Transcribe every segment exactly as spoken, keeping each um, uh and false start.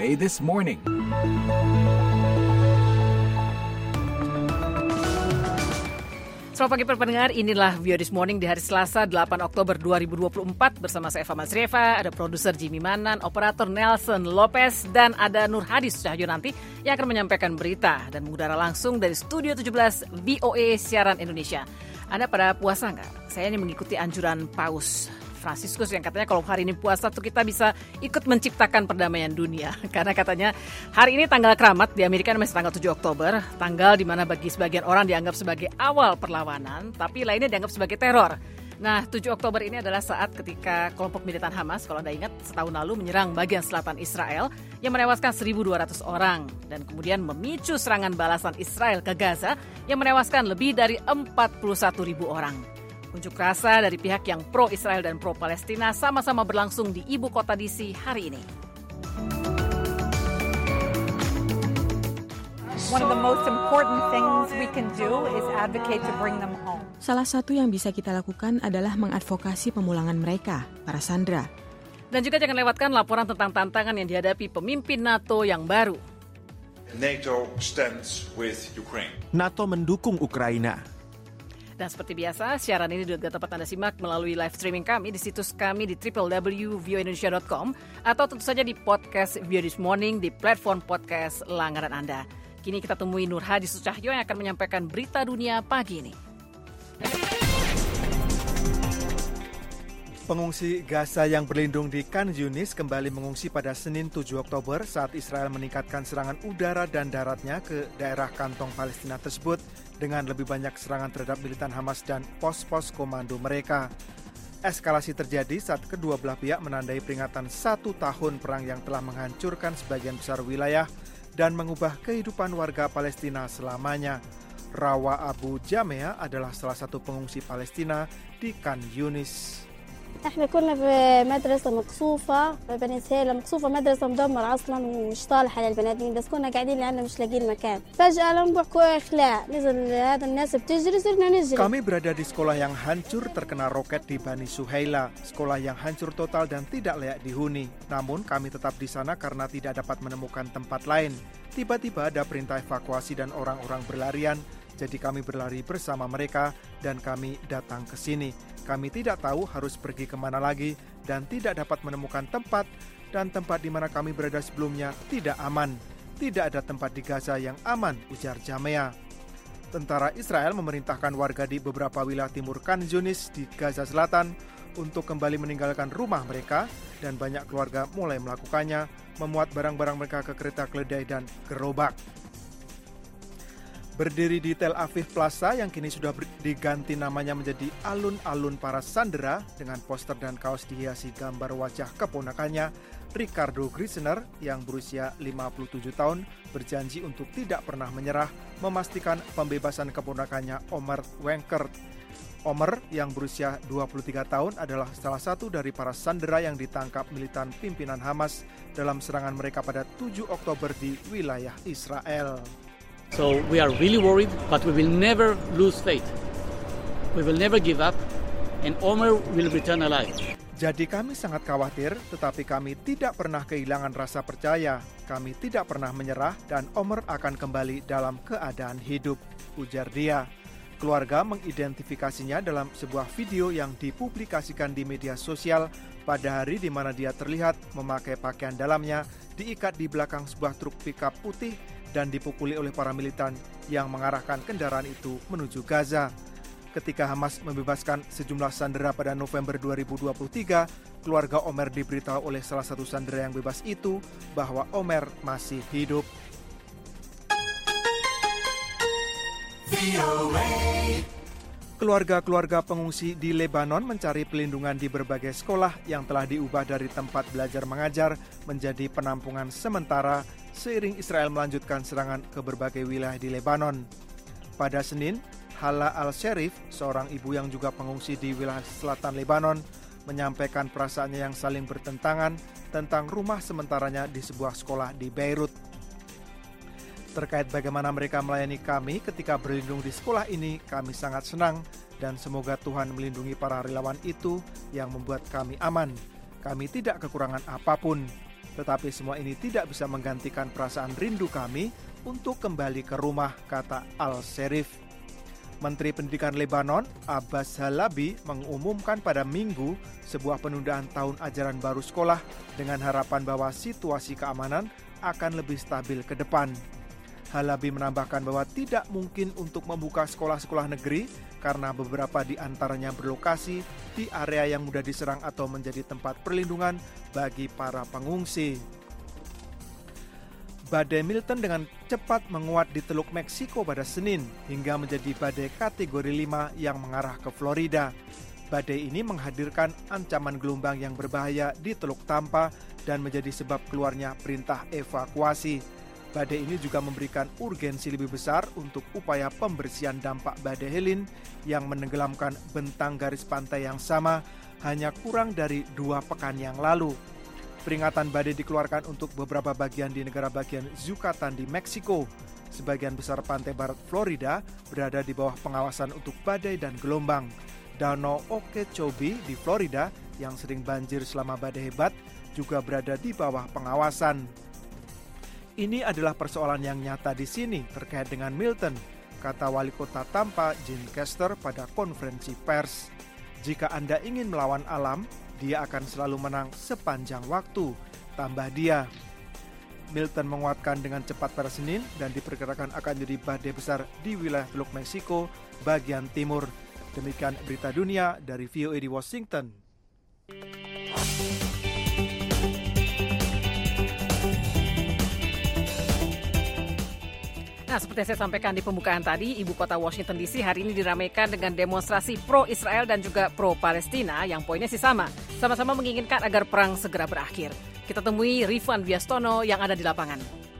A This Morning. Selamat pagi para pendengar, inilah V O A This Morning di hari Selasa delapan Oktober dua ribu dua puluh empat bersama saya Eva Masrieva, ada produser Jimmy Manan, operator Nelson Lopez, dan ada Nur Hadi Sucahyo nanti yang akan menyampaikan berita dan mengudara langsung dari Studio tujuh belas V O A Siaran Indonesia. Anda pada puasa nggak? Saya ini mengikuti anjuran Paus Fransiskus yang katanya kalau hari ini puasa tuh kita bisa ikut menciptakan perdamaian dunia. Karena katanya hari ini tanggal keramat di Amerika masih tanggal tujuh Oktober, tanggal di mana bagi sebagian orang dianggap sebagai awal perlawanan, tapi lainnya dianggap sebagai teror. Nah, tujuh Oktober ini adalah saat ketika kelompok militan Hamas, kalau Anda ingat, setahun lalu menyerang bagian selatan Israel yang menewaskan seribu dua ratus orang dan kemudian memicu serangan balasan Israel ke Gaza yang menewaskan lebih dari empat puluh satu ribu orang. Unjuk rasa dari pihak yang pro-Israel dan pro-Palestina sama-sama berlangsung di ibu kota D C hari ini. One of the most important things we can do is advocate to bring them home. Salah satu yang bisa kita lakukan adalah mengadvokasi pemulangan mereka, para sandera. Dan juga jangan lewatkan laporan tentang tantangan yang dihadapi pemimpin NATO yang baru. NATO stands with Ukraine. NATO mendukung Ukraina. Dan seperti biasa, siaran ini juga dapat Anda simak melalui live streaming kami di situs kami di w w w titik v o indonesia dot com atau tentu saja di podcast V O A This Morning di platform podcast langganan Anda. Kini kita temui Nur Hadi Sucahyo yang akan menyampaikan berita dunia pagi ini. Pengungsi Gaza yang berlindung di Khan Yunis kembali mengungsi pada Senin tujuh Oktober saat Israel meningkatkan serangan udara dan daratnya ke daerah kantong Palestina tersebut dengan lebih banyak serangan terhadap militan Hamas dan pos-pos komando mereka. Eskalasi terjadi saat kedua belah pihak menandai peringatan satu tahun perang yang telah menghancurkan sebagian besar wilayah dan mengubah kehidupan warga Palestina selamanya. Rawa Abu Jamea adalah salah satu pengungsi Palestina di Khan Yunis. احنا كنا في مدرسة مقصوفة بني سهيلة مقصوفة مدرسة مدمرة أصلا ومش طالحة للبني آدمين بس كنا قاعدين لأننا مش لاقيين مكان فجأة لما بحكوا إخلاء نزل هذا الناس بتجري صرنا نجري. Kami berada di sekolah yang hancur terkena roket di Bani Suhaila, sekolah yang hancur total dan tidak layak dihuni. Namun kami tetap di sana karena tidak dapat menemukan tempat lain. Tiba-tiba ada perintah evakuasi dan orang-orang berlarian. Jadi kami berlari bersama mereka dan kami datang ke sini. Kami tidak tahu harus pergi kemana lagi dan tidak dapat menemukan tempat dan tempat di mana kami berada sebelumnya tidak aman. Tidak ada tempat di Gaza yang aman, ujar Jamea. Tentara Israel memerintahkan warga di beberapa wilayah timur Khan Yunis di Gaza Selatan untuk kembali meninggalkan rumah mereka dan banyak keluarga mulai melakukannya, memuat barang-barang mereka ke kereta keledai dan gerobak. Berdiri di Tel Aviv Plaza yang kini sudah diganti namanya menjadi alun-alun para sandera dengan poster dan kaos dihiasi gambar wajah keponakannya, Ricardo Grisner yang berusia lima puluh tujuh tahun berjanji untuk tidak pernah menyerah memastikan pembebasan keponakannya Omer Wenkert. Omer yang berusia dua puluh tiga tahun adalah salah satu dari para sandera yang ditangkap militan pimpinan Hamas dalam serangan mereka pada tujuh Oktober di wilayah Israel. So we are really worried, but we will never lose faith. We will never give up, and Omer will return alive. Jadi kami sangat khawatir, tetapi kami tidak pernah kehilangan rasa percaya. Kami tidak pernah menyerah, dan Omer akan kembali dalam keadaan hidup, ujar dia. Keluarga mengidentifikasinya dalam sebuah video yang dipublikasikan di media sosial pada hari di mana dia terlihat memakai pakaian dalamnya, diikat di belakang sebuah truk pickup putih, dan dipukuli oleh para militan yang mengarahkan kendaraan itu menuju Gaza. Ketika Hamas membebaskan sejumlah sandera pada November dua ribu dua puluh tiga, keluarga Omer diberitahu oleh salah satu sandera yang bebas itu bahwa Omer masih hidup. Keluarga-keluarga pengungsi di Lebanon mencari pelindungan di berbagai sekolah yang telah diubah dari tempat belajar mengajar menjadi penampungan sementara seiring Israel melanjutkan serangan ke berbagai wilayah di Lebanon. Pada Senin, Hala Al-Sherif, seorang ibu yang juga pengungsi di wilayah selatan Lebanon, menyampaikan perasaannya yang saling bertentangan tentang rumah sementaranya di sebuah sekolah di Beirut. Terkait bagaimana mereka melayani kami ketika berlindung di sekolah ini, kami sangat senang dan semoga Tuhan melindungi para relawan itu yang membuat kami aman. Kami tidak kekurangan apapun. Tetapi semua ini tidak bisa menggantikan perasaan rindu kami untuk kembali ke rumah, kata Al-Sherif. Menteri Pendidikan Lebanon, Abbas Halabi, mengumumkan pada Minggu sebuah penundaan tahun ajaran baru sekolah dengan harapan bahwa situasi keamanan akan lebih stabil ke depan. Halabi menambahkan bahwa tidak mungkin untuk membuka sekolah-sekolah negeri karena beberapa di antaranya berlokasi di area yang mudah diserang atau menjadi tempat perlindungan bagi para pengungsi. Badai Milton dengan cepat menguat di Teluk Meksiko pada Senin hingga menjadi badai kategori lima yang mengarah ke Florida. Badai ini menghadirkan ancaman gelombang yang berbahaya di Teluk Tampa dan menjadi sebab keluarnya perintah evakuasi. Badai ini juga memberikan urgensi lebih besar untuk upaya pembersihan dampak badai Helene yang menenggelamkan bentang garis pantai yang sama hanya kurang dari dua pekan yang lalu. Peringatan badai dikeluarkan untuk beberapa bagian di negara bagian Yucatan di Meksiko. Sebagian besar pantai barat Florida berada di bawah pengawasan untuk badai dan gelombang. Danau Okeechobee di Florida yang sering banjir selama badai hebat juga berada di bawah pengawasan. Ini adalah persoalan yang nyata di sini terkait dengan Milton, kata Wali Kota Tampa Jim Kester pada konferensi pers. Jika Anda ingin melawan alam, dia akan selalu menang sepanjang waktu, tambah dia. Milton menguatkan dengan cepat pada Senin dan diperkirakan akan jadi badai besar di wilayah Teluk Meksiko bagian timur. Demikian berita dunia dari V O A di Washington. Nah, seperti yang saya sampaikan di pembukaan tadi, ibu kota Washington D C hari ini diramaikan dengan demonstrasi pro-Israel dan juga pro-Palestina yang poinnya sih sama. Sama-sama menginginkan agar perang segera berakhir. Kita temui Rifan Wiastono yang ada di lapangan.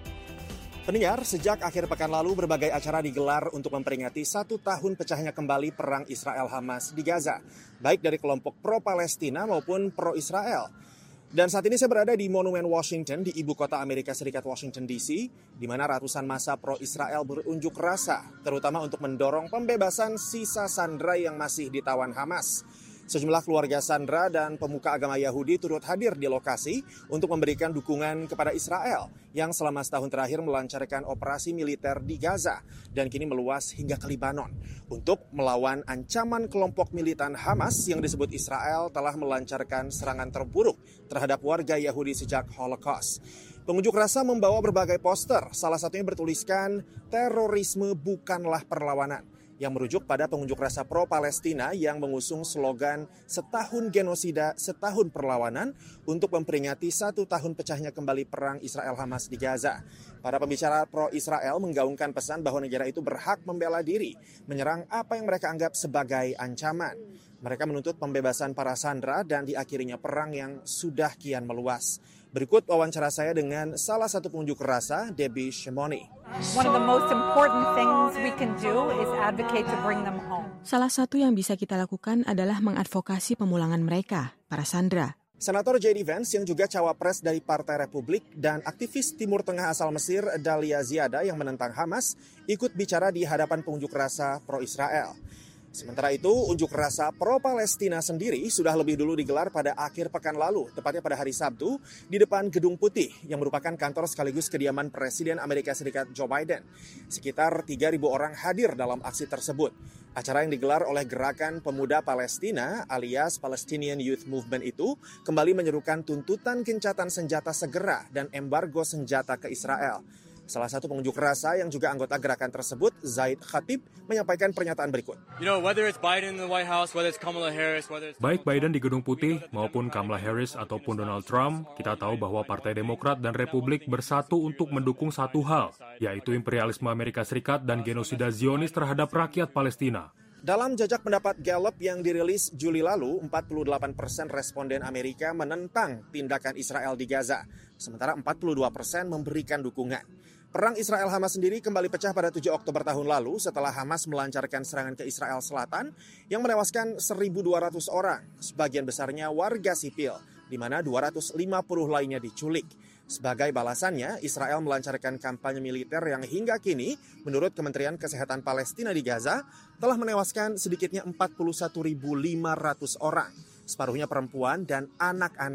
Pendengar, sejak akhir pekan lalu berbagai acara digelar untuk memperingati satu tahun pecahnya kembali perang Israel-Hamas di Gaza. Baik dari kelompok pro-Palestina maupun pro-Israel. Dan saat ini saya berada di Monumen Washington di ibu kota Amerika Serikat Washington D C, di mana ratusan massa pro-Israel berunjuk rasa, terutama untuk mendorong pembebasan sisa sandera yang masih ditawan Hamas. Sejumlah keluarga sandera dan pemuka agama Yahudi turut hadir di lokasi untuk memberikan dukungan kepada Israel yang selama setahun terakhir melancarkan operasi militer di Gaza dan kini meluas hingga ke Lebanon untuk melawan ancaman kelompok militan Hamas yang disebut Israel telah melancarkan serangan terburuk terhadap warga Yahudi sejak Holocaust. Pengunjuk rasa membawa berbagai poster, salah satunya bertuliskan "Terorisme bukanlah perlawanan", yang merujuk pada pengunjuk rasa pro-Palestina yang mengusung slogan setahun genosida, setahun perlawanan untuk memperingati satu tahun pecahnya kembali perang Israel-Hamas di Gaza. Para pembicara pro-Israel menggaungkan pesan bahwa negara itu berhak membela diri, menyerang apa yang mereka anggap sebagai ancaman. Mereka menuntut pembebasan para sandera dan diakhirinya perang yang sudah kian meluas. Berikut wawancara saya dengan salah satu pengunjuk rasa, Debbie Shimoni. One of the most important things we can do is advocate to bring them home. Salah satu yang bisa kita lakukan adalah mengadvokasi pemulangan mereka, para sandera. Senator J D Vance yang juga cawapres dari Partai Republik dan aktivis Timur Tengah asal Mesir Dalia Ziada yang menentang Hamas ikut bicara di hadapan pengunjuk rasa pro-Israel. Sementara itu, unjuk rasa pro-Palestina sendiri sudah lebih dulu digelar pada akhir pekan lalu, tepatnya pada hari Sabtu, di depan Gedung Putih, yang merupakan kantor sekaligus kediaman Presiden Amerika Serikat Joe Biden. Sekitar tiga ribu orang hadir dalam aksi tersebut. Acara yang digelar oleh Gerakan Pemuda Palestina alias Palestinian Youth Movement itu kembali menyerukan tuntutan gencatan senjata segera dan embargo senjata ke Israel. Salah satu pengunjuk rasa yang juga anggota gerakan tersebut, Zaid Khatib, menyampaikan pernyataan berikut. You know, whether it's Biden in the White House, whether it's Kamala Harris, whether it's... Baik Biden di Gedung Putih maupun Kamala Harris ataupun Donald Trump, kita tahu bahwa Partai Demokrat dan Republik bersatu untuk mendukung satu hal, yaitu imperialisme Amerika Serikat dan genosida Zionis terhadap rakyat Palestina. Dalam jajak pendapat Gallup yang dirilis Juli lalu, empat puluh delapan persen responden Amerika menentang tindakan Israel di Gaza, sementara empat puluh dua persen memberikan dukungan. Perang Israel-Hamas sendiri kembali pecah pada tujuh Oktober tahun lalu setelah Hamas melancarkan serangan ke Israel Selatan yang menewaskan seribu dua ratus orang, sebagian besarnya warga sipil, di mana dua ratus lima puluh lainnya diculik. Sebagai balasannya, Israel melancarkan kampanye militer yang hingga kini, menurut Kementerian Kesehatan Palestina di Gaza, telah menewaskan sedikitnya empat puluh satu ribu lima ratus orang, separuhnya perempuan dan anak-anak.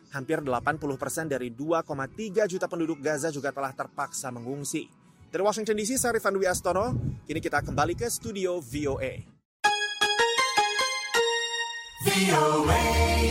hampir delapan puluh persen dari dua koma tiga juta penduduk Gaza juga telah terpaksa mengungsi. Dari Washington D C, saya Rifan Dwi Astono. Kini kita kembali ke studio V O A. V O A.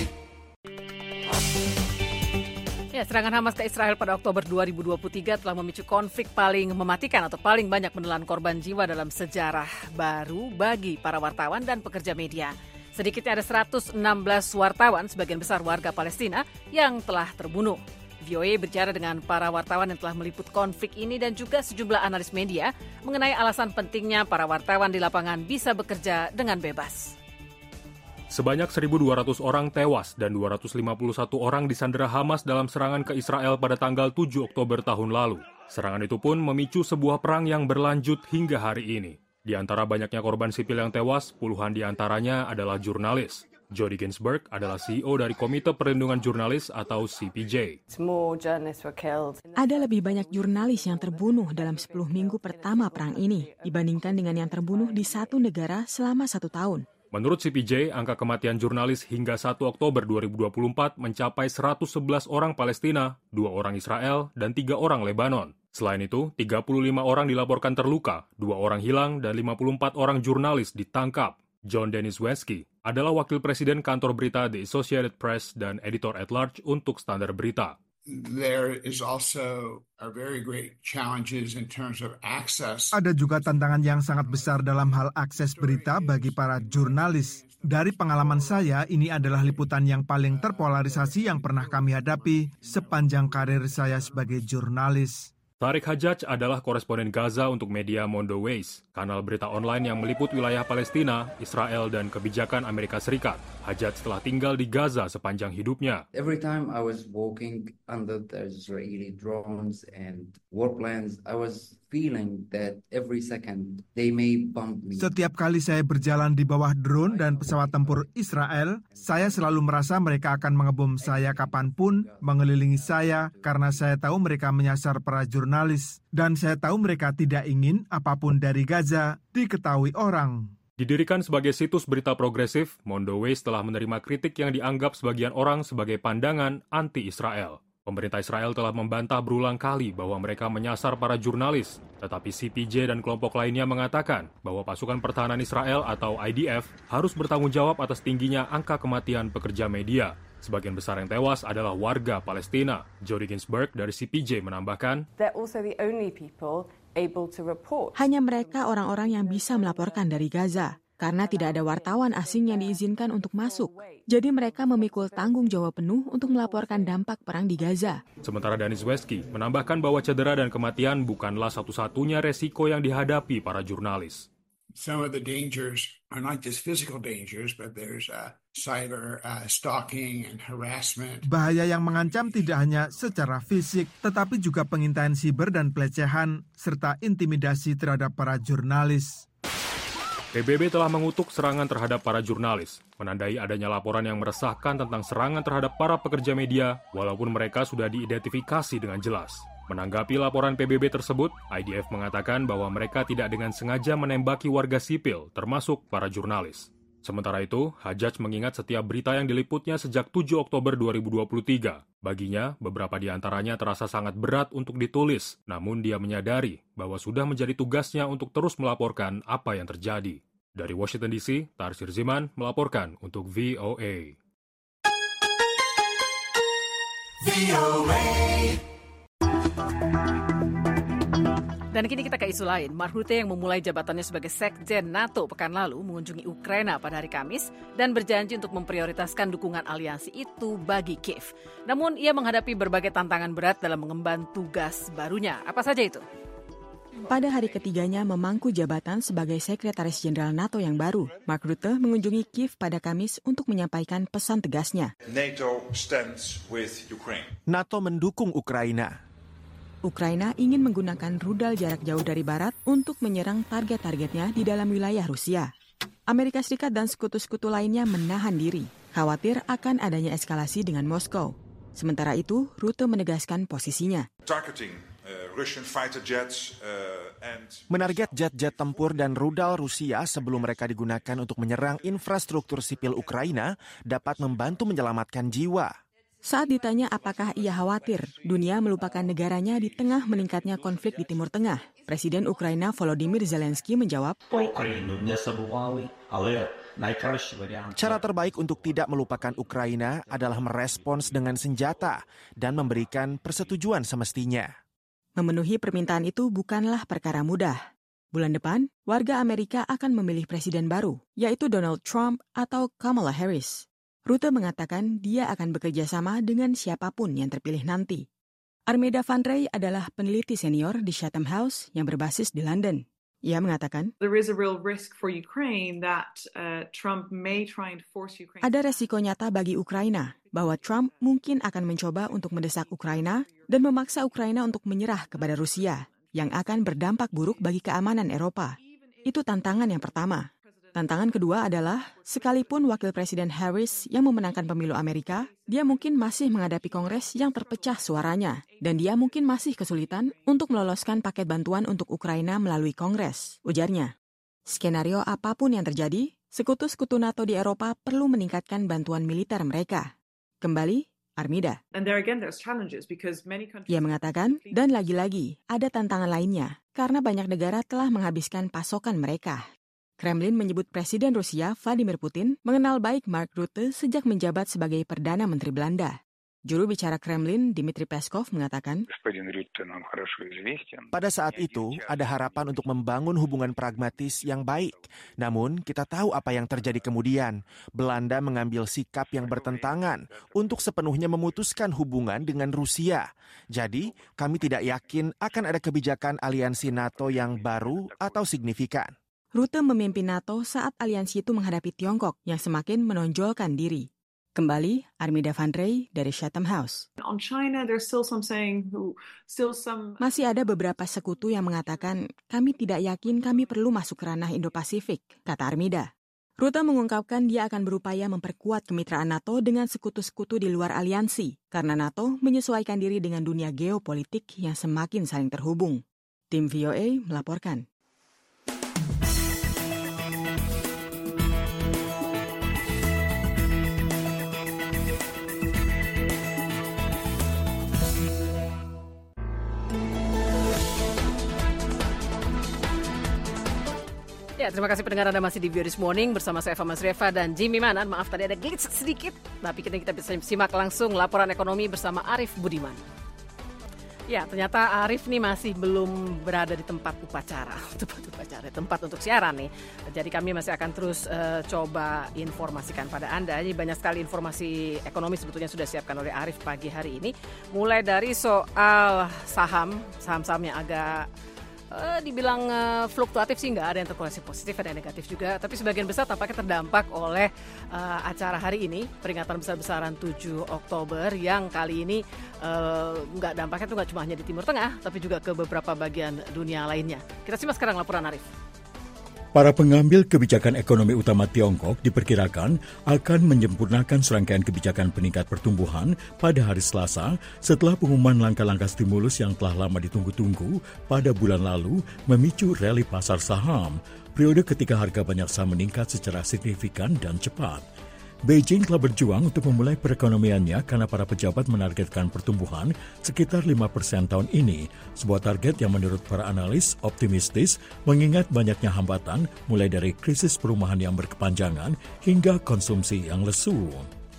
Ya, serangan Hamas ke Israel pada Oktober dua ribu dua puluh tiga telah memicu konflik paling mematikan atau paling banyak menelan korban jiwa dalam sejarah baru bagi para wartawan dan pekerja media. Sedikitnya ada seratus enam belas wartawan, sebagian besar warga Palestina, yang telah terbunuh. V O A berbicara dengan para wartawan yang telah meliput konflik ini dan juga sejumlah analis media mengenai alasan pentingnya para wartawan di lapangan bisa bekerja dengan bebas. Sebanyak seribu dua ratus orang tewas dan dua ratus lima puluh satu orang disandera Hamas dalam serangan ke Israel pada tanggal tujuh Oktober tahun lalu. Serangan itu pun memicu sebuah perang yang berlanjut hingga hari ini. Di antara banyaknya korban sipil yang tewas, puluhan di antaranya adalah jurnalis. Jody Ginsburg adalah C E O dari Komite Perlindungan Jurnalis atau C P J. Ada lebih banyak jurnalis yang terbunuh dalam sepuluh minggu pertama perang ini dibandingkan dengan yang terbunuh di satu negara selama satu tahun. Menurut C P J, angka kematian jurnalis hingga satu Oktober dua ribu dua puluh empat mencapai seratus sebelas orang Palestina, dua orang Israel, dan tiga orang Lebanon. Selain itu, tiga puluh lima orang dilaporkan terluka, dua orang hilang, dan lima puluh empat orang jurnalis ditangkap. John Dennis Wesky adalah wakil presiden kantor berita The Associated Press dan editor at large untuk Standar Berita. There is also a very great challenges in terms of access. Ada juga tantangan yang sangat besar dalam hal akses berita bagi para jurnalis. Dari pengalaman saya, ini adalah liputan yang paling terpolarisasi yang pernah kami hadapi sepanjang karir saya sebagai jurnalis. Tariq Hajjaj adalah koresponden Gaza untuk media Mondoways, kanal berita online yang meliput wilayah Palestina, Israel, dan kebijakan Amerika Serikat. Hajjaj telah tinggal di Gaza sepanjang hidupnya. Every time I was walking under the Israeli drones and warplanes, I was feeling that every second they may bomb me. Setiap kali saya berjalan di bawah drone dan pesawat tempur Israel, saya selalu merasa mereka akan mengebom saya kapanpun, mengelilingi saya, karena saya tahu mereka menyasar para jurnalis. Dan saya tahu mereka tidak ingin apapun dari Gaza diketahui orang. Didirikan sebagai situs berita progresif, Mondoways telah menerima kritik yang dianggap sebagian orang sebagai pandangan anti-Israel. Pemerintah Israel telah membantah berulang kali bahwa mereka menyasar para jurnalis, tetapi C P J dan kelompok lainnya mengatakan bahwa pasukan pertahanan Israel atau I D F harus bertanggung jawab atas tingginya angka kematian pekerja media. Sebagian besar yang tewas adalah warga Palestina. Jody Ginsburg dari C P J menambahkan, hanya mereka orang-orang yang bisa melaporkan dari Gaza, karena tidak ada wartawan asing yang diizinkan untuk masuk. Jadi mereka memikul tanggung jawab penuh untuk melaporkan dampak perang di Gaza. Sementara Dennis Wesky menambahkan bahwa cedera dan kematian bukanlah satu-satunya resiko yang dihadapi para jurnalis. Some of the dangers are not just physical dangers, but there's uh, cyber uh, stalking and harassment. Bahaya yang mengancam tidak hanya secara fisik, tetapi juga pengintaian siber dan pelecehan, serta intimidasi terhadap para jurnalis. P B B telah mengutuk serangan terhadap para jurnalis, menandai adanya laporan yang meresahkan tentang serangan terhadap para pekerja media, walaupun mereka sudah diidentifikasi dengan jelas. Menanggapi laporan P B B tersebut, I D F mengatakan bahwa mereka tidak dengan sengaja menembaki warga sipil, termasuk para jurnalis. Sementara itu, Hajjaj mengingat setiap berita yang diliputnya sejak tujuh Oktober dua ribu dua puluh tiga. Baginya, beberapa di antaranya terasa sangat berat untuk ditulis, namun dia menyadari bahwa sudah menjadi tugasnya untuk terus melaporkan apa yang terjadi. Dari Washington D C, Tarsir Ziman melaporkan untuk V O A. V O A. Dan kini kita ke isu lain. Mark Rutte yang memulai jabatannya sebagai Sekjen NATO pekan lalu mengunjungi Ukraina pada hari Kamis dan berjanji untuk memprioritaskan dukungan aliansi itu bagi Kiev. Namun ia menghadapi berbagai tantangan berat dalam mengemban tugas barunya. Apa saja itu? Pada hari ketiganya memangku jabatan sebagai Sekretaris Jenderal NATO yang baru, Mark Rutte mengunjungi Kiev pada Kamis untuk menyampaikan pesan tegasnya. NATO stands with Ukraine. NATO mendukung Ukraina. Ukraina ingin menggunakan rudal jarak jauh dari barat untuk menyerang target-targetnya di dalam wilayah Rusia. Amerika Serikat dan sekutu-sekutu lainnya menahan diri, khawatir akan adanya eskalasi dengan Moskow. Sementara itu, Rutte menegaskan posisinya. Targeting uh, Russian fighter jets uh, and menarget jet-jet tempur dan rudal Rusia sebelum mereka digunakan untuk menyerang infrastruktur sipil Ukraina dapat membantu menyelamatkan jiwa. Saat ditanya apakah ia khawatir dunia melupakan negaranya di tengah meningkatnya konflik di Timur Tengah, Presiden Ukraina Volodymyr Zelensky menjawab, cara terbaik untuk tidak melupakan Ukraina adalah merespons dengan senjata dan memberikan persetujuan semestinya. Memenuhi permintaan itu bukanlah perkara mudah. Bulan depan, warga Amerika akan memilih presiden baru, yaitu Donald Trump atau Kamala Harris. Rutte mengatakan dia akan bekerja sama dengan siapapun yang terpilih nanti. Armida Van Rey adalah peneliti senior di Chatham House yang berbasis di London. Ia mengatakan, There is a real risk for Ukraine that uh, Trump may try and force Ukraine. Ada resiko nyata bagi Ukraina bahwa Trump mungkin akan mencoba untuk mendesak Ukraina dan memaksa Ukraina untuk menyerah kepada Rusia, yang akan berdampak buruk bagi keamanan Eropa. Itu tantangan yang pertama. Tantangan kedua adalah, sekalipun Wakil Presiden Harris yang memenangkan pemilu Amerika, dia mungkin masih menghadapi Kongres yang terpecah suaranya, dan dia mungkin masih kesulitan untuk meloloskan paket bantuan untuk Ukraina melalui Kongres, ujarnya. Skenario apapun yang terjadi, sekutu-sekutu NATO di Eropa perlu meningkatkan bantuan militer mereka. Kembali, Armida. Ia mengatakan, dan lagi-lagi ada tantangan lainnya, karena banyak negara telah menghabiskan pasokan mereka. Kremlin menyebut Presiden Rusia Vladimir Putin mengenal baik Mark Rutte sejak menjabat sebagai Perdana Menteri Belanda. Juru bicara Kremlin, Dmitry Peskov, mengatakan, pada saat itu, ada harapan untuk membangun hubungan pragmatis yang baik. Namun, kita tahu apa yang terjadi kemudian. Belanda mengambil sikap yang bertentangan untuk sepenuhnya memutuskan hubungan dengan Rusia. Jadi, kami tidak yakin akan ada kebijakan aliansi NATO yang baru atau signifikan. Rutte memimpin NATO saat aliansi itu menghadapi Tiongkok yang semakin menonjolkan diri. Kembali, Armida Van Rey dari Chatham House. On China, there's still some saying, still some... Masih ada beberapa sekutu yang mengatakan, kami tidak yakin kami perlu masuk ke ranah Indo-Pasifik, kata Armida. Rutte mengungkapkan dia akan berupaya memperkuat kemitraan NATO dengan sekutu-sekutu di luar aliansi, karena NATO menyesuaikan diri dengan dunia geopolitik yang semakin saling terhubung. Tim V O A melaporkan. Ya, terima kasih pendengar Anda masih di V O A This Morning bersama saya Eva Masrieva dan Jimmy Manan. Maaf tadi ada glitch sedikit, tapi kita, kita bisa simak langsung laporan ekonomi bersama Arif Budiman. Ya, ternyata Arif nih masih belum berada di tempat upacara, tempat upacara, tempat untuk siaran nih. Jadi kami masih akan terus uh, coba informasikan pada Anda. Jadi banyak sekali informasi ekonomi sebetulnya sudah siapkan oleh Arif pagi hari ini. Mulai dari soal saham, saham-saham yang agak Uh, dibilang uh, fluktuatif sih, nggak ada yang terkoreksi positif, ada yang negatif juga. Tapi sebagian besar tampaknya terdampak oleh uh, acara hari ini, peringatan besar-besaran tujuh Oktober yang kali ini uh, nggak dampaknya tuh nggak cuma hanya di Timur Tengah, tapi juga ke beberapa bagian dunia lainnya. Kita simak sekarang laporan Arif. Para pengambil kebijakan ekonomi utama Tiongkok diperkirakan akan menyempurnakan serangkaian kebijakan peningkat pertumbuhan pada hari Selasa setelah pengumuman langkah-langkah stimulus yang telah lama ditunggu-tunggu pada bulan lalu memicu rally pasar saham, periode ketika harga banyak saham meningkat secara signifikan dan cepat. Beijing telah berjuang untuk memulai perekonomiannya karena para pejabat menargetkan pertumbuhan sekitar lima persen tahun ini, sebuah target yang menurut para analis optimistis mengingat banyaknya hambatan mulai dari krisis perumahan yang berkepanjangan hingga konsumsi yang lesu.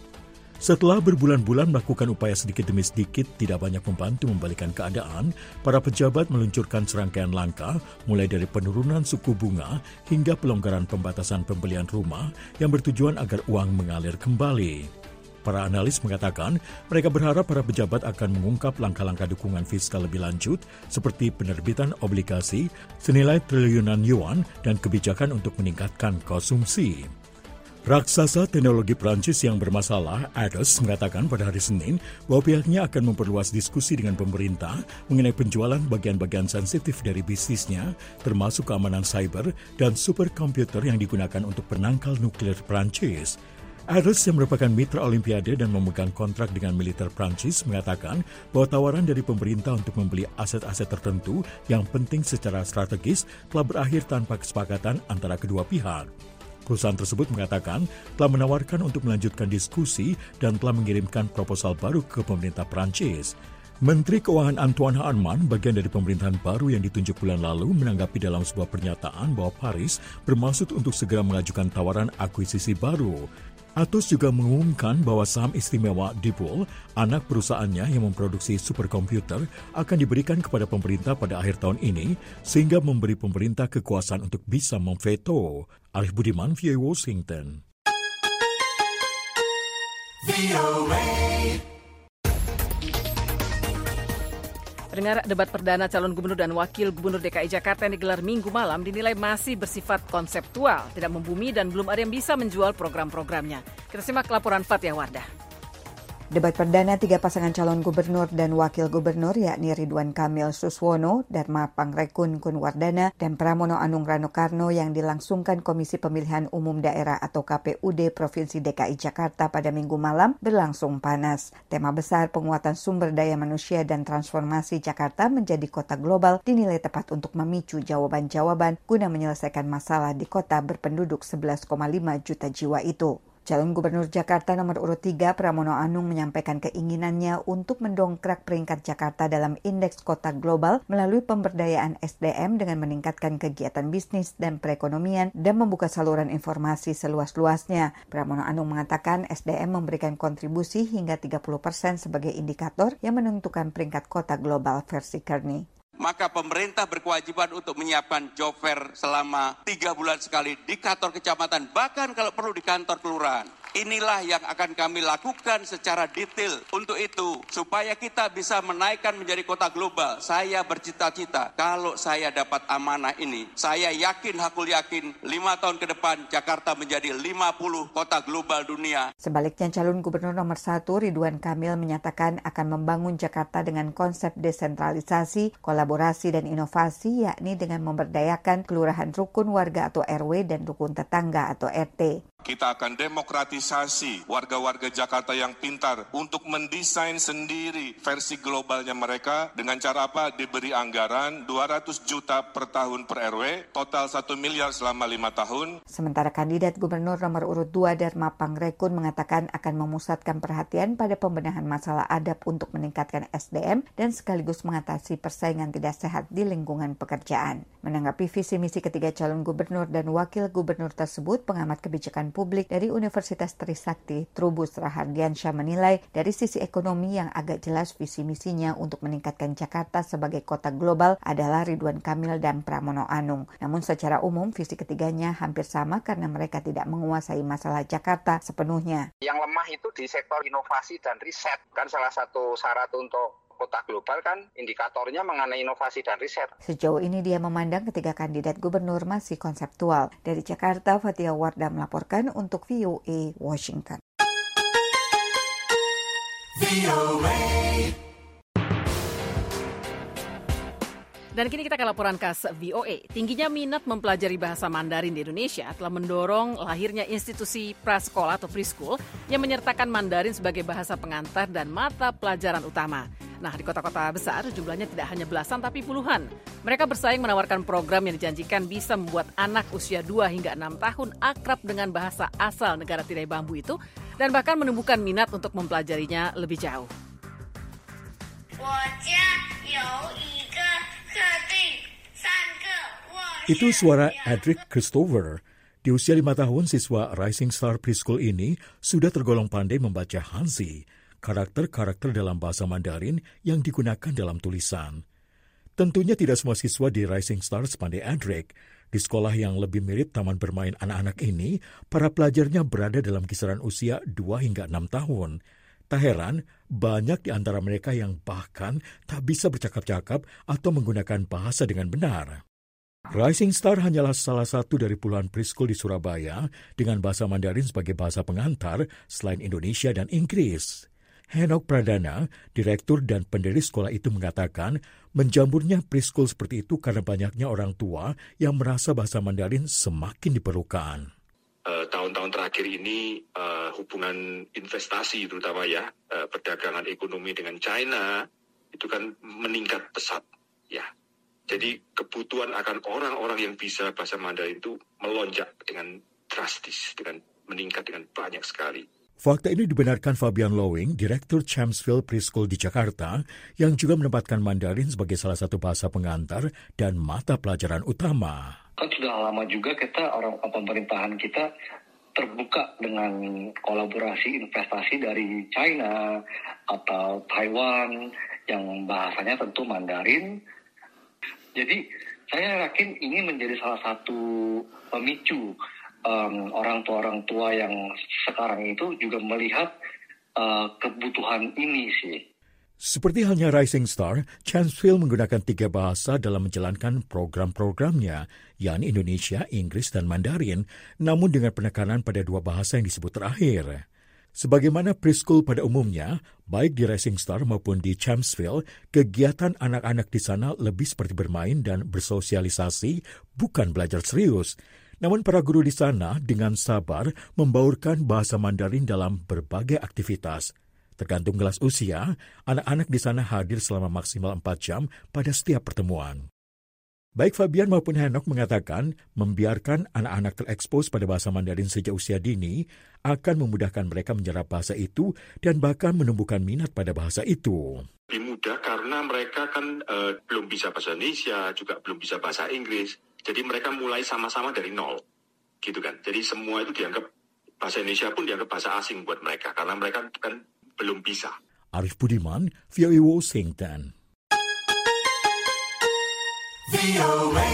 Setelah berbulan-bulan melakukan upaya sedikit demi sedikit tidak banyak membantu membalikkan keadaan, para pejabat meluncurkan serangkaian langkah mulai dari penurunan suku bunga hingga pelonggaran pembatasan pembelian rumah yang bertujuan agar uang mengalir kembali. Para analis mengatakan mereka berharap para pejabat akan mengungkap langkah-langkah dukungan fiskal lebih lanjut seperti penerbitan obligasi senilai triliunan yuan dan kebijakan untuk meningkatkan konsumsi. Raksasa teknologi Prancis yang bermasalah, Atos, mengatakan pada hari Senin bahwa pihaknya akan memperluas diskusi dengan pemerintah mengenai penjualan bagian-bagian sensitif dari bisnisnya, termasuk keamanan cyber dan superkomputer yang digunakan untuk penangkal nuklir Prancis. Atos yang merupakan mitra Olimpiade dan memegang kontrak dengan militer Prancis mengatakan bahwa tawaran dari pemerintah untuk membeli aset-aset tertentu yang penting secara strategis telah berakhir tanpa kesepakatan antara kedua pihak. Perusahaan tersebut mengatakan telah menawarkan untuk melanjutkan diskusi dan telah mengirimkan proposal baru ke pemerintah Prancis. Menteri Keuangan Antoine Harman, bagian dari pemerintahan baru yang ditunjuk bulan lalu, menanggapi dalam sebuah pernyataan bahwa Paris bermaksud untuk segera mengajukan tawaran akuisisi baru. Atos juga mengumumkan bahwa saham istimewa Diebold, anak perusahaannya yang memproduksi superkomputer, akan diberikan kepada pemerintah pada akhir tahun ini, sehingga memberi pemerintah kekuasaan untuk bisa memveto. Arif Budiman, V O A Washington. Pendengar, debat perdana calon gubernur dan wakil gubernur D K I Jakarta yang digelar Minggu malam dinilai masih bersifat konseptual, tidak membumi dan belum ada yang bisa menjual program-programnya. Kita simak laporan Fathia Wardah. Debat perdana tiga pasangan calon gubernur dan wakil gubernur yakni Ridwan Kamil Suswono, Dharma Pangrekun Kunwardana, dan Pramono Anung Rano Karno yang dilangsungkan Komisi Pemilihan Umum Daerah atau K P U D Provinsi D K I Jakarta pada Minggu malam berlangsung panas. Tema besar penguatan sumber daya manusia dan transformasi Jakarta menjadi kota global dinilai tepat untuk memicu jawaban-jawaban guna menyelesaikan masalah di kota berpenduduk sebelas koma lima juta jiwa itu. Calon Gubernur Jakarta nomor urut tiga Pramono Anung menyampaikan keinginannya untuk mendongkrak peringkat Jakarta dalam indeks kota global melalui pemberdayaan S D M dengan meningkatkan kegiatan bisnis dan perekonomian dan membuka saluran informasi seluas-luasnya. Pramono Anung mengatakan S D M memberikan kontribusi hingga tiga puluh persen sebagai indikator yang menentukan peringkat kota global versi Kearney. Maka pemerintah berkewajiban untuk menyiapkan job fair selama tiga bulan sekali di kantor kecamatan, bahkan kalau perlu di kantor kelurahan. Inilah yang akan kami lakukan secara detail. Untuk itu, supaya kita bisa menaikkan menjadi kota global, saya bercita-cita kalau saya dapat amanah ini, saya yakin, hakul yakin, lima tahun ke depan Jakarta menjadi lima puluh kota global dunia. Sebaliknya, calon gubernur nomor satu Ridwan Kamil menyatakan akan membangun Jakarta dengan konsep desentralisasi, kolaborasi, dan inovasi, yakni dengan memberdayakan kelurahan rukun warga atau R W dan rukun tetangga atau R T. Kita akan demokratisasi warga-warga Jakarta yang pintar untuk mendesain sendiri versi globalnya mereka dengan cara apa? Diberi anggaran dua ratus juta per tahun per R W, total satu miliar selama lima tahun. Sementara kandidat gubernur nomor urut dua Dharma Pangrekun mengatakan akan memusatkan perhatian pada pembenahan masalah adab untuk meningkatkan S D M dan sekaligus mengatasi persaingan tidak sehat di lingkungan pekerjaan. Menanggapi visi misi ketiga calon gubernur dan wakil gubernur tersebut, pengamat kebijakan publik dari Universitas Trisakti, Trubus Rahardiansyah menilai dari sisi ekonomi yang agak jelas visi misinya untuk meningkatkan Jakarta sebagai kota global adalah Ridwan Kamil dan Pramono Anung. Namun secara umum visi ketiganya hampir sama karena mereka tidak menguasai masalah Jakarta sepenuhnya. Yang lemah itu di sektor inovasi dan riset, kan salah satu syarat untuk kota global kan indikatornya mengenai inovasi dan riset. Sejauh ini dia memandang ketiga kandidat gubernur masih konseptual. Dari Jakarta, Fathia Wardah melaporkan untuk V O A Washington. V O A. Dan kini kita ke laporan khas V O A. Tingginya minat mempelajari bahasa Mandarin di Indonesia telah mendorong lahirnya institusi prasekolah atau preschool yang menyertakan Mandarin sebagai bahasa pengantar dan mata pelajaran utama. Nah, di kota-kota besar jumlahnya tidak hanya belasan tapi puluhan. Mereka bersaing menawarkan program yang dijanjikan bisa membuat anak usia dua hingga enam tahun akrab dengan bahasa asal negara tirai bambu itu dan bahkan menumbuhkan minat untuk mempelajarinya lebih jauh. Itu suara Edric Christopher. Di usia lima tahun, siswa Rising Star Preschool ini sudah tergolong pandai membaca Hanzi, karakter-karakter dalam bahasa Mandarin yang digunakan dalam tulisan. Tentunya tidak semua siswa di Rising Star sepandai Edric. Di sekolah yang lebih mirip taman bermain anak-anak ini, para pelajarnya berada dalam kisaran usia dua hingga enam tahun. Tak heran, banyak di antara mereka yang bahkan tak bisa bercakap-cakap atau menggunakan bahasa dengan benar. Rising Star hanyalah salah satu dari puluhan preschool di Surabaya dengan bahasa Mandarin sebagai bahasa pengantar selain Indonesia dan Inggris. Henok Pradana, direktur dan pendiri sekolah itu mengatakan menjamurnya preschool seperti itu karena banyaknya orang tua yang merasa bahasa Mandarin semakin diperlukan. Uh, tahun-tahun terakhir ini uh, hubungan investasi terutama ya, uh, perdagangan ekonomi dengan China itu kan meningkat pesat ya. Jadi kebutuhan akan orang-orang yang bisa bahasa Mandarin itu melonjak dengan drastis, dengan meningkat dengan banyak sekali. Fakta ini dibenarkan Fabian Lowing, Direktur Chamsville Preschool di Jakarta, yang juga menempatkan Mandarin sebagai salah satu bahasa pengantar dan mata pelajaran utama. Kan sudah lama juga kita, orang pemerintahan kita terbuka dengan kolaborasi investasi dari China atau Taiwan yang bahasanya tentu Mandarin. Jadi saya yakin ini menjadi salah satu pemicu Um, orang tua-orang tua yang sekarang itu juga melihat uh, kebutuhan ini sih. Seperti halnya Rising Star, Chancefield menggunakan tiga bahasa dalam menjalankan program-programnya, yakni Indonesia, Inggris, dan Mandarin, namun dengan penekanan pada dua bahasa yang disebut terakhir. Sebagaimana preschool pada umumnya, baik di Rising Star maupun di Chancefield, kegiatan anak-anak di sana lebih seperti bermain dan bersosialisasi, bukan belajar serius. Namun para guru di sana dengan sabar membaurkan bahasa Mandarin dalam berbagai aktivitas. Tergantung kelas usia, anak-anak di sana hadir selama maksimal empat jam pada setiap pertemuan. Baik Fabian maupun Henok mengatakan membiarkan anak-anak terekspos pada bahasa Mandarin sejak usia dini akan memudahkan mereka menyerap bahasa itu dan bahkan menumbuhkan minat pada bahasa itu. Lebih mudah karena mereka kan uh, belum bisa bahasa Indonesia, juga belum bisa bahasa Inggris. Jadi mereka mulai sama-sama dari nol, gitu kan. Jadi semua itu dianggap, bahasa Indonesia pun dianggap bahasa asing buat mereka, karena mereka kan belum bisa. Arif Budiman, V O A Washington. V O A.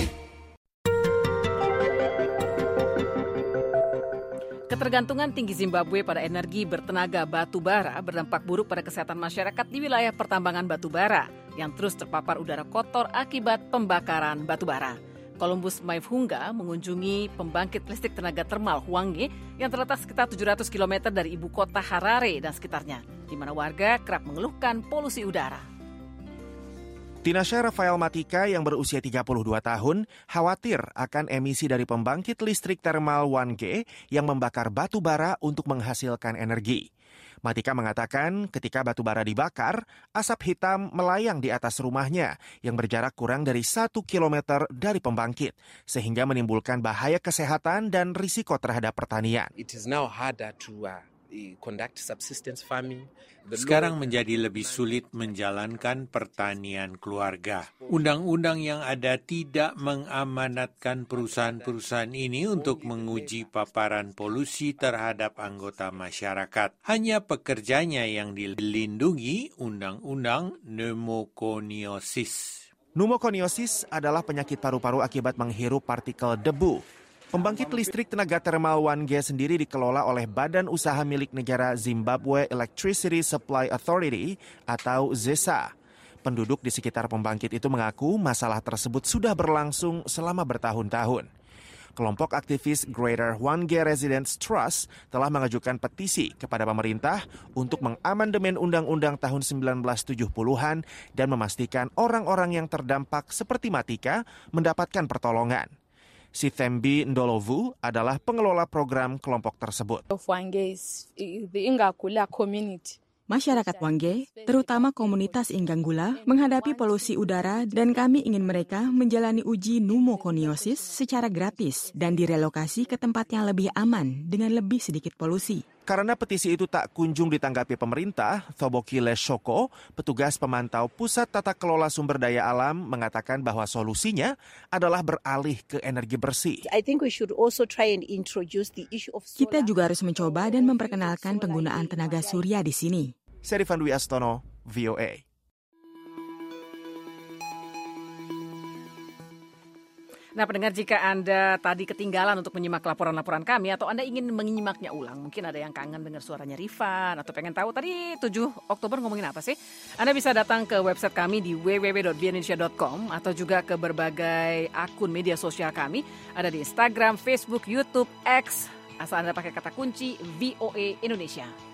Ketergantungan tinggi Zimbabwe pada energi bertenaga batu bara berdampak buruk pada kesehatan masyarakat di wilayah pertambangan batu bara yang terus terpapar udara kotor akibat pembakaran batu bara. Columbus Maivhunga mengunjungi pembangkit listrik tenaga termal Hwange yang terletak sekitar tujuh ratus kilometer dari ibu kota Harare dan sekitarnya, di mana warga kerap mengeluhkan polusi udara. Tinashe Rafael Matika yang berusia tiga puluh dua tahun khawatir akan emisi dari pembangkit listrik termal Hwange yang membakar batu bara untuk menghasilkan energi. Matika mengatakan ketika batu bara dibakar, asap hitam melayang di atas rumahnya yang berjarak kurang dari satu kilometer dari pembangkit, sehingga menimbulkan bahaya kesehatan dan risiko terhadap pertanian. It is now harder to uh, conduct subsistence farming. Sekarang menjadi lebih sulit menjalankan pertanian keluarga. Undang-undang yang ada tidak mengamanatkan perusahaan-perusahaan ini untuk menguji paparan polusi terhadap anggota masyarakat. Hanya pekerjanya yang dilindungi Undang-Undang pneumokoniosis. Pneumokoniosis adalah penyakit paru-paru akibat menghirup partikel debu. Pembangkit listrik tenaga termal Hwange sendiri dikelola oleh Badan Usaha Milik Negara Zimbabwe Electricity Supply Authority atau ZESA. Penduduk di sekitar pembangkit itu mengaku masalah tersebut sudah berlangsung selama bertahun-tahun. Kelompok aktivis Greater Hwange Residents Trust telah mengajukan petisi kepada pemerintah untuk mengamandemen Undang-Undang tahun sembilan belas tujuh puluhan dan memastikan orang-orang yang terdampak seperti Matika mendapatkan pertolongan. Sithembi Ndolovu adalah pengelola program kelompok tersebut. Masyarakat Hwange, terutama komunitas Inganggula, menghadapi polusi udara dan kami ingin mereka menjalani uji pneumokoniosis secara gratis dan direlokasi ke tempat yang lebih aman dengan lebih sedikit polusi. Karena petisi itu tak kunjung ditanggapi pemerintah, Thobokile Shoko, petugas pemantau Pusat Tata Kelola Sumber Daya Alam, mengatakan bahwa solusinya adalah beralih ke energi bersih. Kita juga harus mencoba dan memperkenalkan penggunaan tenaga surya di sini. Serifan Dwi Astono, V O A. Nah, pendengar, jika Anda tadi ketinggalan untuk menyimak laporan-laporan kami atau Anda ingin menyimaknya ulang, mungkin ada yang kangen dengar suaranya Rifan atau pengen tahu tadi tujuh Oktober ngomongin apa sih? Anda bisa datang ke website kami di w w w dot v indonesia dot com atau juga ke berbagai akun media sosial kami. Ada di Instagram, Facebook, YouTube, X, asal Anda pakai kata kunci V O A Indonesia.